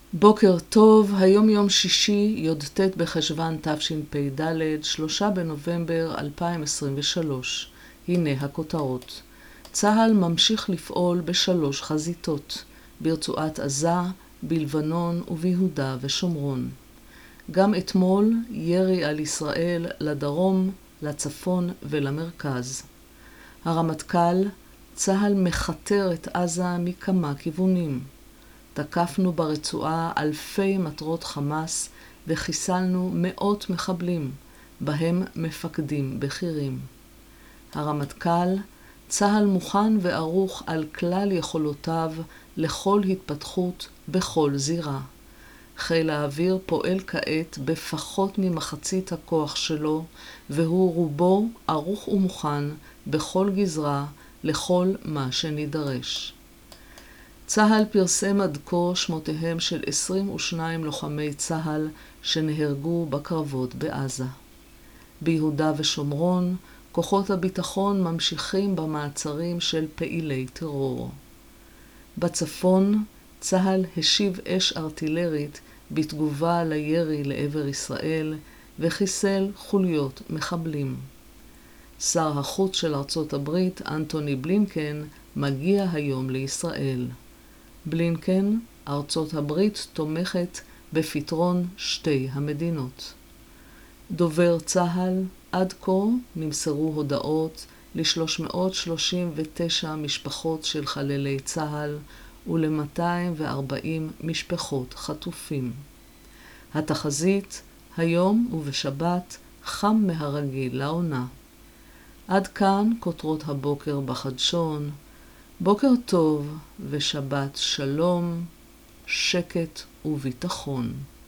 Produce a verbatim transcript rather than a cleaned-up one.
בוקר טוב, היום יום שישי, י"ט בחשוון תשפ"ד, שלושה בנובמבר אלפיים עשרים ושלוש. הנה הכותרות. צה"ל ממשיך לפעול בשלוש חזיתות, ברצועת עזה, בלבנון וביהודה ושומרון. גם אתמול ירי על ישראל לדרום, לצפון ולמרכז. הרמטכ"ל, צה"ל מחתר את עזה מכמה כיוונים. תקפנו ברצועה אלפי מטרות חמאס וחיסלנו מאות מחבלים, בהם מפקדים בכירים. הרמטכ"ל, צה"ל מוכן וערוך על כלל יכולותיו לכל התפתחות בכל זירה. חיל האוויר פועל כעת בפחות ממחצית הכוח שלו, והוא רובו ערוך ומוכן בכל גזרה לכל מה שנידרש. צה"ל פרסם עד כה שמותיהם של עשרים ושניים לוחמי צה"ל שנהרגו בקרבות בעזה. ביהודה ושומרון, כוחות הביטחון ממשיכים במעצרים של פעילי טרור. בצפון, צה"ל השיב אש ארטילרית בתגובה לירי לעבר ישראל וחיסל חוליות מחבלים. שר החוץ של ארצות הברית, אנטוני בלינקן, מגיע היום לישראל. בלינקן, ארצות הברית תומכת בפתרון שתי המדינות. דובר צה"ל, עד כה נמסרו הודעות ל-שלוש מאות שלושים ותשע משפחות של חללי צה"ל ול-מאתיים וארבעים משפחות חטופים. התחזית, היום ובשבת, חם מהרגיל לעונה. עד כאן כותרות הבוקר בחדשון. בוקר טוב ושבת שלום, שקט וביטחון.